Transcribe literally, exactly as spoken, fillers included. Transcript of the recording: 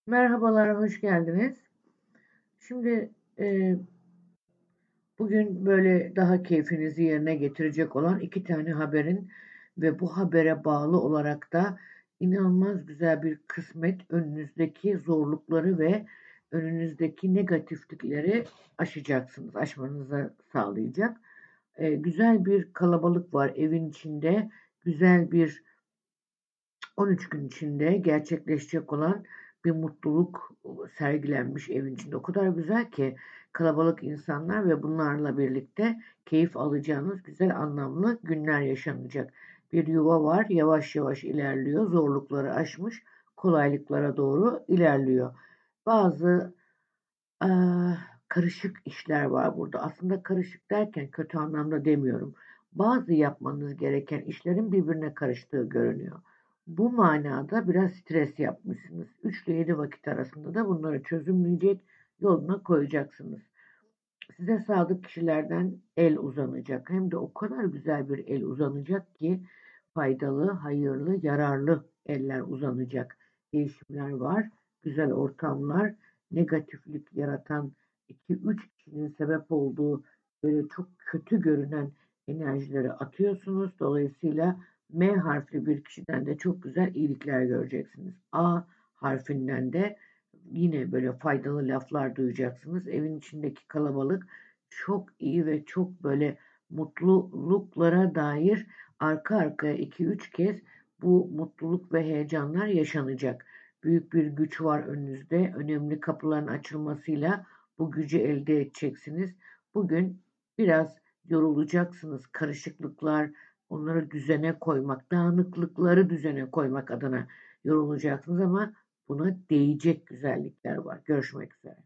Merhabalar, hoş geldiniz. Şimdi e, bugün böyle daha keyfinizi yerine getirecek olan iki tane haberin ve bu habere bağlı olarak da inanılmaz güzel bir kısmet önünüzdeki zorlukları ve önünüzdeki negatiflikleri aşacaksınız, aşmanızı sağlayacak. E, güzel bir kalabalık var evin içinde, güzel bir on üç gün içinde gerçekleşecek olan bir mutluluk sergilenmiş evin içinde. O kadar güzel ki kalabalık insanlar ve bunlarla birlikte keyif alacağınız güzel anlamlı günler yaşanacak. Bir yuva var, yavaş yavaş ilerliyor, zorlukları aşmış, kolaylıklara doğru ilerliyor. Bazı eee, karışık işler var burada. Aslında karışık derken kötü anlamda demiyorum. Bazı yapmanız gereken işlerin birbirine karıştığı görünüyor. Bu manada biraz stres yapmışsınız. üç ile yedi vakit arasında da bunları çözümleyecek, yoluna koyacaksınız. Size sadık kişilerden el uzanacak. Hem de o kadar güzel bir el uzanacak ki faydalı, hayırlı, yararlı eller uzanacak. Değişimler var, güzel ortamlar, negatiflik yaratan iki üç kişinin sebep olduğu böyle çok kötü görünen enerjileri atıyorsunuz. Dolayısıyla M harfli bir kişiden de çok güzel iyilikler göreceksiniz. A harfinden de yine böyle faydalı laflar duyacaksınız. Evin içindeki kalabalık çok iyi ve çok böyle mutluluklara dair arka arkaya iki üç kez bu mutluluk ve heyecanlar yaşanacak. Büyük bir güç var önünüzde. Önemli kapıların açılmasıyla bu gücü elde edeceksiniz. Bugün biraz yorulacaksınız. Karışıklıklar, onları düzene koymak, dağınıklıkları düzene koymak adına yorulacaksınız ama buna değecek güzellikler var. Görüşmek üzere.